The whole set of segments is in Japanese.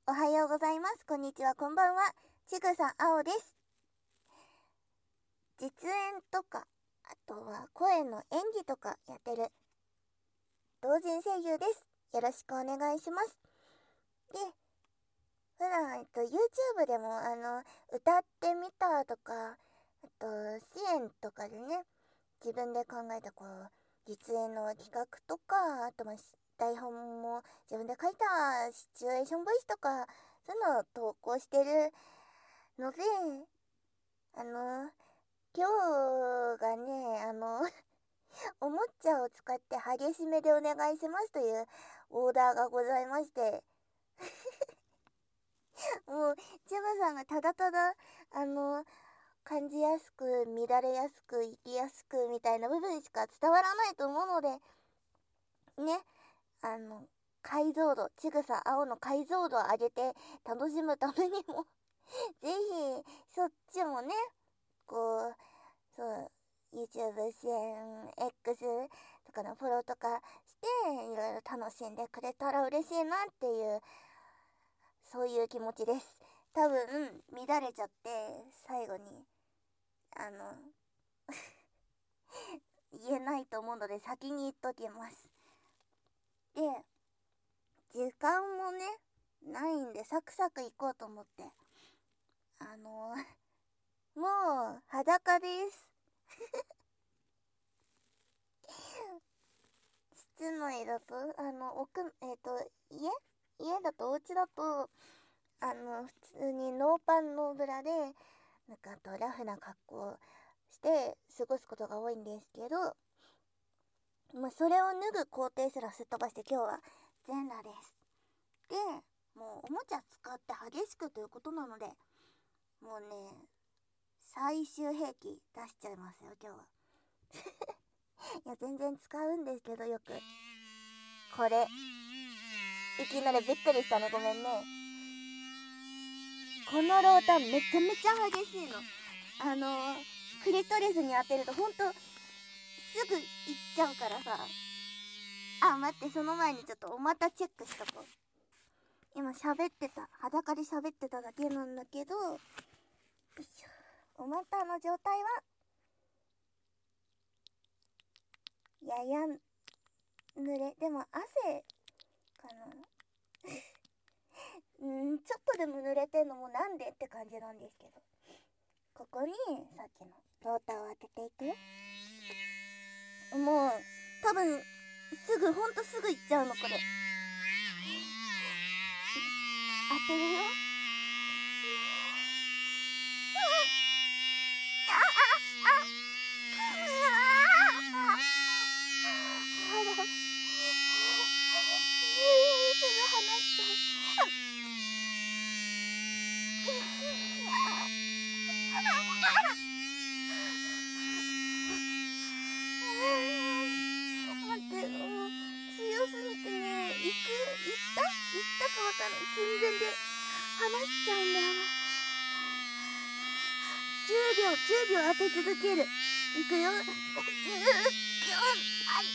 おはようございます。こんにちは、こんばんは。ちぐさあおです。実演とか、あとは声の演技とかやってる同人声優です。よろしくお願いします。で、普段、YouTube でも、歌ってみたとか、あと、支援とかでね、自分で考えた実演の企画とか、あと台本も自分で書いたシチュエーションボイスとか、そういうのを投稿してるので、あの、今日がね、おもちゃを使って激しめでお願いしますというオーダーがございまして、もう、ジェマさんがただただ、感じやすく、乱れやすく、生きやすくみたいな部分しか伝わらないと思うので、ね、解像度、ちぐさ青の解像度を上げて楽しむためにもぜひ、そっちもね、そう、YouTube 支援 X とかのフォローとかして、いろいろ楽しんでくれたら嬉しいなっていう、そういう気持ちです。多分、乱れちゃって、最後に、あの、言えないと思うので先に言っときます。で、時間もね、ないんでサクサク行こうと思って。もう、裸です。室内だと、家だと、お家だと、普通にノーパンノーブラで、ラフな格好をして過ごすことが多いんですけど、それを脱ぐ工程すらすっ飛ばして今日は全裸です。で、もうおもちゃ使って激しくということなので、もうね、最終兵器出しちゃいますよ、今日は。いや、全然使うんですけど、よく。これ。いきなりびっくりしたね、ごめんね。このロータンめちゃめちゃ激しいの。クリトリスに当てるとほんとすぐ行っちゃうからさ。あ、待って、その前にちょっとお股チェックしとこう。今喋ってた、裸で喋ってただけなんだけど、よいしょ。お股の状態はやや濡れ、でも汗かな。ちょっとでも濡れてんのもなんでって感じなんですけど、ここにさっきのローターを当てていくよ。もう多分ほんとすぐ行っちゃうの、これ。当てるよ。すぐ離しちゃう。待って、もう強すぎてね、行ったかわかんない寸前で離しちゃうんだよな。10秒当て続ける。いくよ。10、9、はい。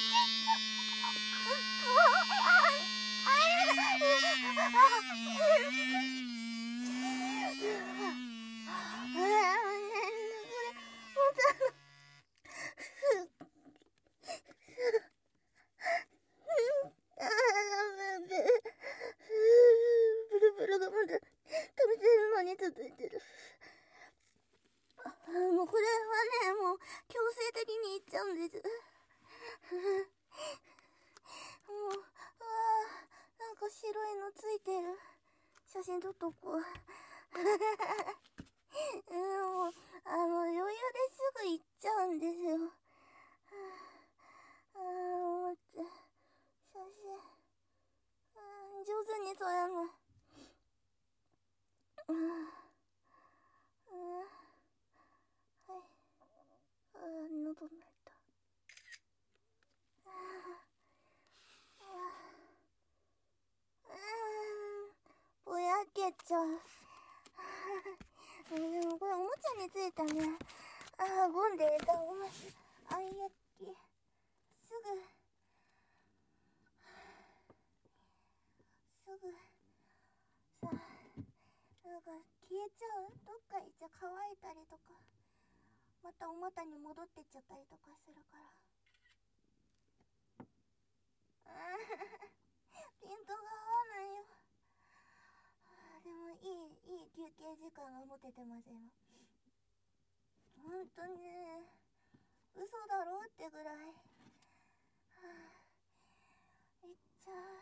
ブルブルがまだ食べてるのに続いてる。もうこれはね、もう強制的にいっちゃうんです。もう、なんか白いのついてる。写真撮っとこう。もう、余裕ですぐ行っちゃうんですよ。待って。写真。上手に撮らない。はい。喉鳴った。ぼやけちゃう。でもこれおもちゃについたね。ゴンでごめん。あいやっき。すか消えちゃう、どっか行っちゃ乾いたりとか、またお股に戻ってっちゃったりとかするから。ピントが合わないよ。でもいい休憩時間が持ててます今。ほんとね、嘘だろってぐらい。いっちゃう。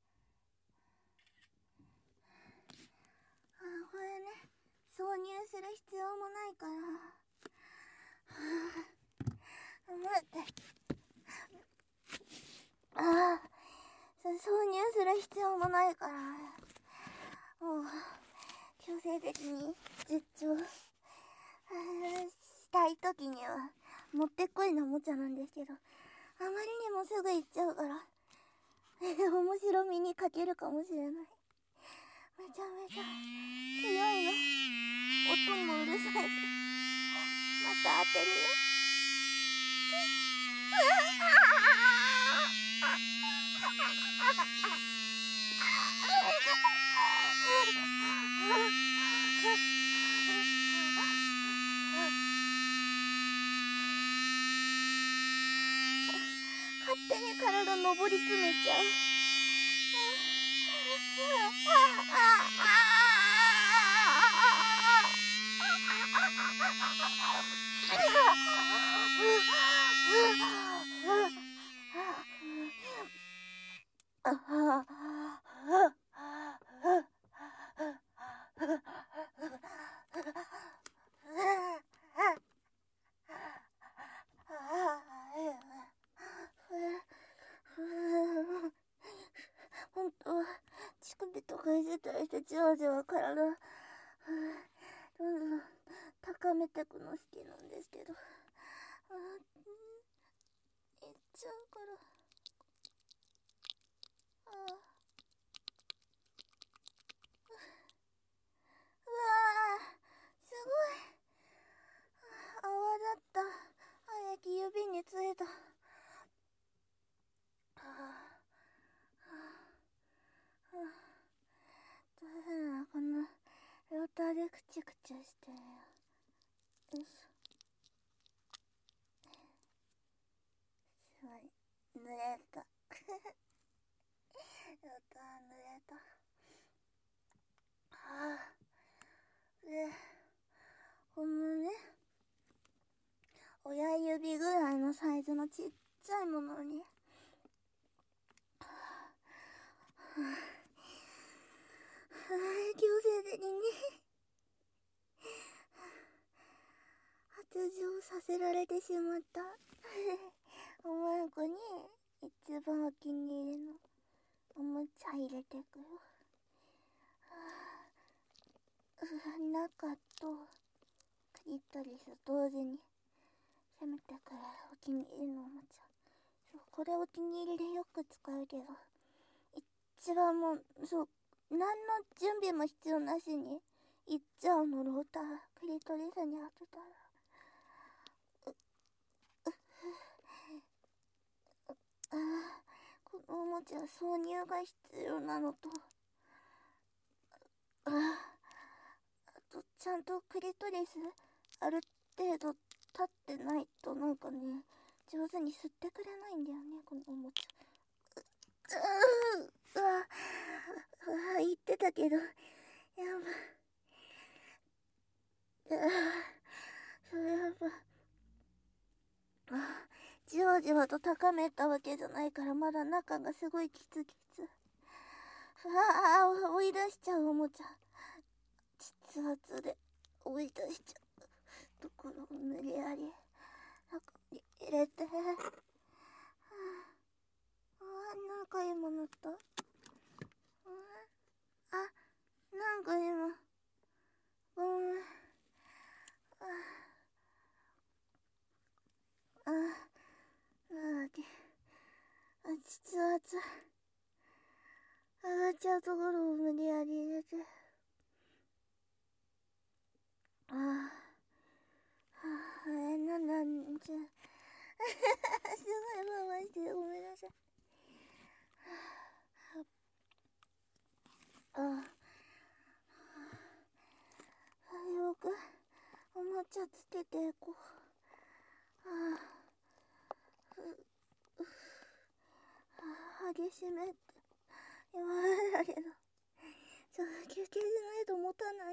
これね、挿入する必要もないから。待って。挿入する必要もないから。もう、強制的に絶頂したい時には、もってこいのおもちゃなんですけど、あまりにもすぐ行っちゃうから、面白みに欠けるかもしれない。めちゃめちゃ強いの。音もうるさいし。また当てるよ。勝手に体登り詰めちゃう。ほんとは乳首とかいじったりしてじわじわ体どんどん高めてくの好きなんですけど、いっちゃうから。うわー、すごい。泡だった。早く指についた。どうせならこのローターでクチクチしてよ。よいしょ。すごい濡れた。ローター濡れた。で、このね、親指ぐらいのサイズのちっちゃいものに強制的に発情させられてしまったお前子に一番お気に入りのおもちゃ入れてくよ。中とクリトリス同時に攻めてくれるお気に入りのおもちゃ。そう、これお気に入りでよく使うけど、一番もう、そう、何の準備も必要なしにいっちゃうの。ロータークリトリスに当てたらこのおもちゃ挿入が必要なのと、あとちゃんとクリトリスある程度立ってないとなんかね、上手に吸ってくれないんだよね、このおもちゃ。言ってたけど、やば。じわじわと高めたわけじゃないから、まだ中がすごいキツキツ。追い出しちゃうおもちゃ。実圧で追い出しちゃうところを無理やり中に入れて。なんか今なった。なんか今ごめん。なんだっけ、実圧上がっちゃうところを無理やり入れて。なんじゃ。すごい回してごめんなさい。 茶つけてこう。激しめって言われたけど、休憩しないと持たない。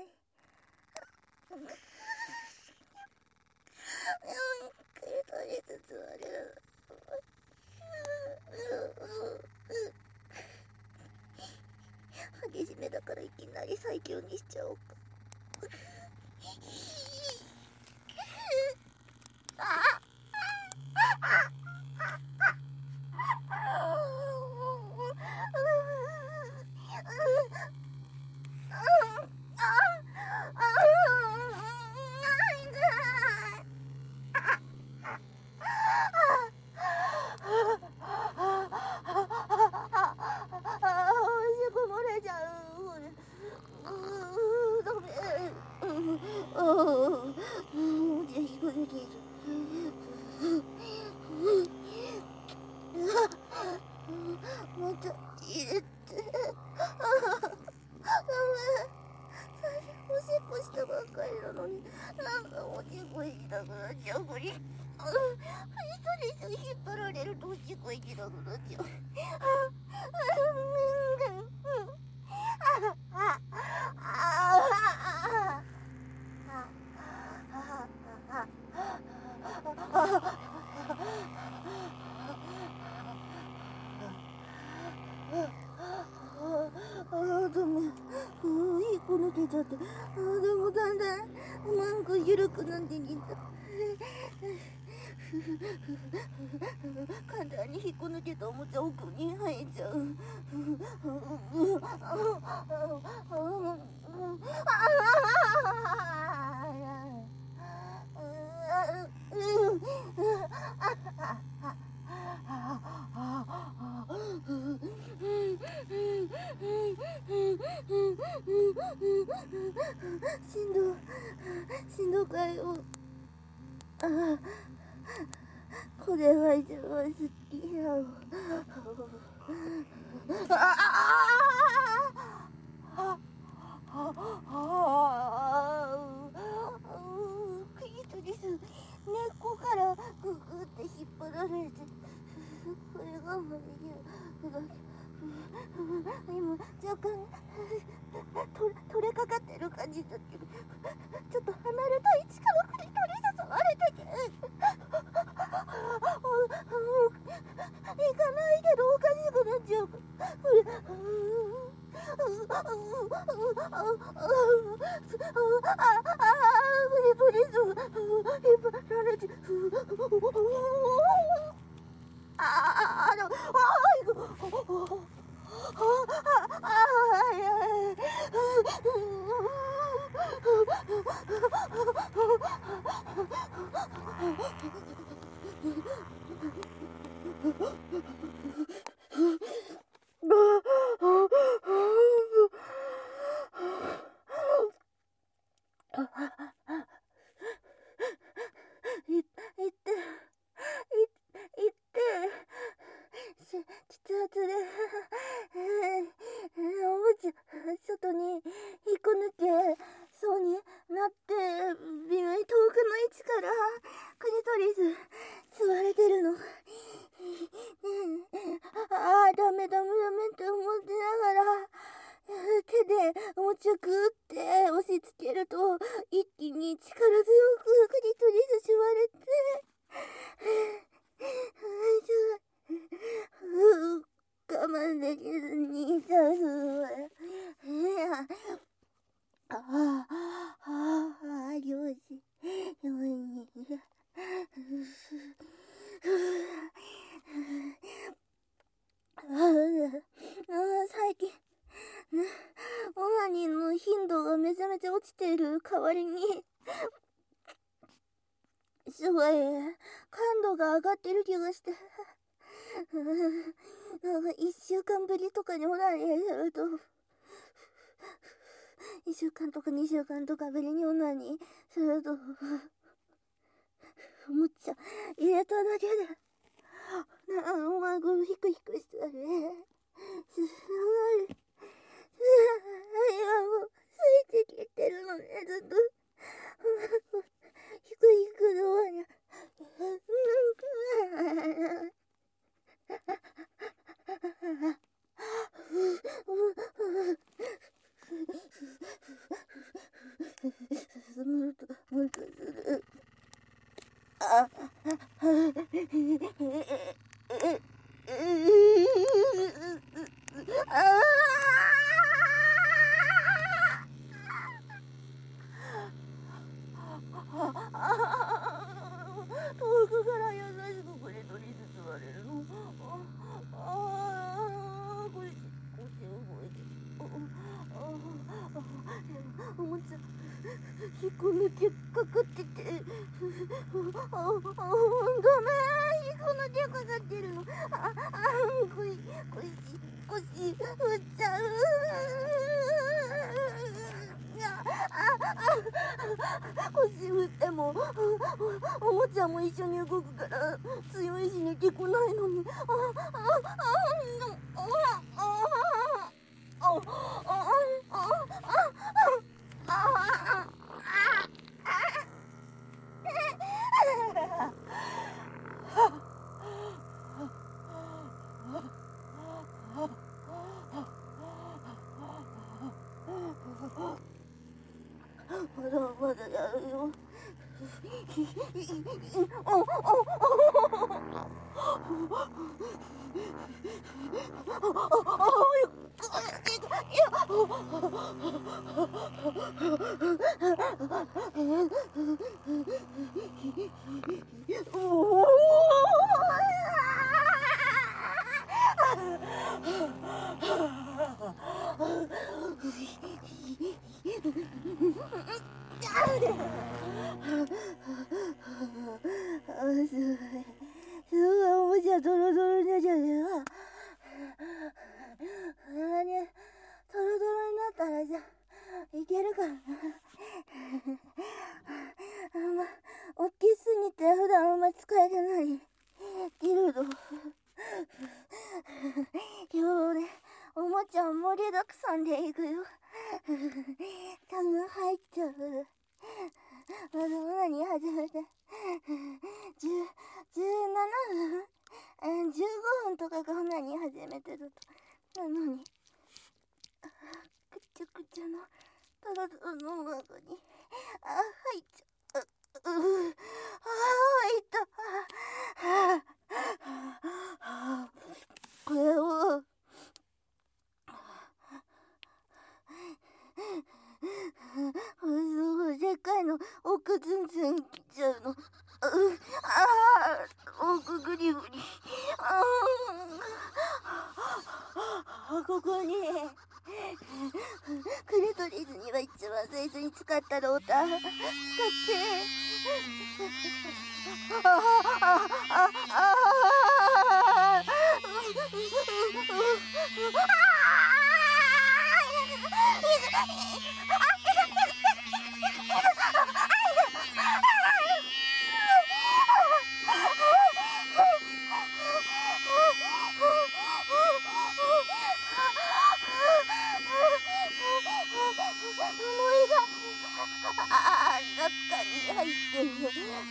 クリトリスつわれる。激しめだからいきなり最強にしちゃおうか。また入れて。おしっこしたばっかりなのに、なんかおしっこ行きたくなっちゃうふり。ストレス引っ張られるとおしっこ行きたくなっちゃう。ダメ。いい子抜けちゃって。でもだんだんなんか緩くなってきた。簡単に引っこ抜けたおもちゃ奥に入っちゃう。しんどかよ。これは一番好きやわ。クリトリス、根っこからググって引っ張られて、これがもう今若干取れかかってる感じだけど、ちょっと離れた位置からクリトリス触れてて、行かないけどおかしくなっちゃう。クリトリス引っ張られて、筆圧で、おもちゃ外に引っこ抜けそうになって、微妙に遠くの位置からクリトリス吸われてるの。ダメって思ってながら、手でおもちゃグーって押し付けると、一気に力強くクリトリス吸われて、我慢できずにさすわ。よし。最近、オナニーの頻度がめちゃめちゃ落ちている代わりに、すごい感度が上がってる気がして、なんか1週間ぶりとかにオナニーすると、1週間とか2週間とかぶりにオナニーすると、むっちゃ入れただけで、お前こうヒクヒクしたね。すごい。今もうスイッチ切ってるのね、ずっと。 引っこ抜けかかってて、ごめん、引っこ抜けかかってるの。腰振っちゃう。腰振ってもおもちゃも一緒に動くから強いし抜けこないのに。まだやるよ。すごいおもちゃドロドロになっちゃうよ。ドロドロになったらじゃいけるかな。大きすぎて普段あんま使えてないギルド。今日ね、おもちゃ盛りだくさんでいくよ。多分入っちゃう。まだ何始めて17分15分とかが何始めてるとなのに、くちゃくちゃのトロトロの中に入っちゃう。入った。これをすごいでっかいの奥全然来ちゃうの。奥グリグリ。ここにクレトリーズには一番最初に使ったローター使って中に入ってる。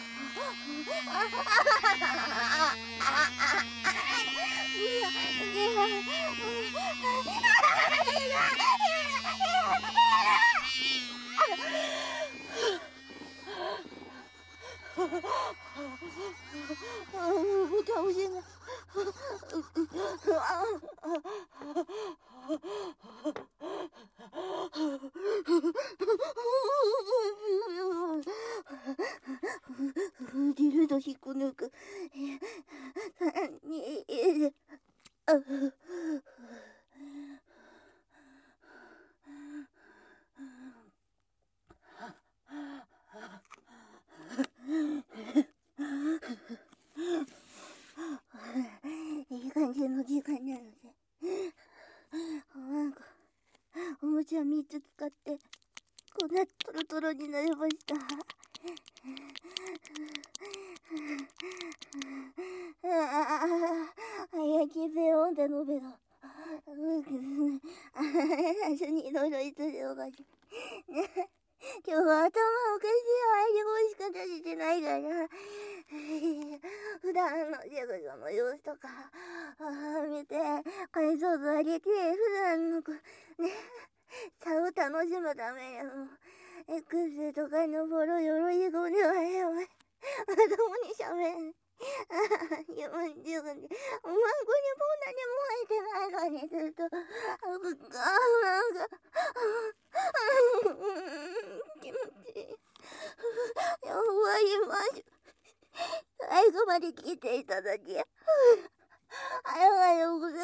かもしれない。ギルド引っこ抜く。いい感じの時間なので、なんかおもちゃ3つ使ってこんなトロトロになりました。早きベロンで述べろ。最初にいろいろ言ってよかった。今日は頭おかしい入り声しか出してないから、普段のジェグソの様子とか見て解像度上げて、普段の差を楽しむためにX とかのフォローよろしくお願いします。まともにしゃべん。40分で、お前これもう何も入ってないのにずっと、気持ちいい。終わります。最後まで聞いていただきありがとうございます。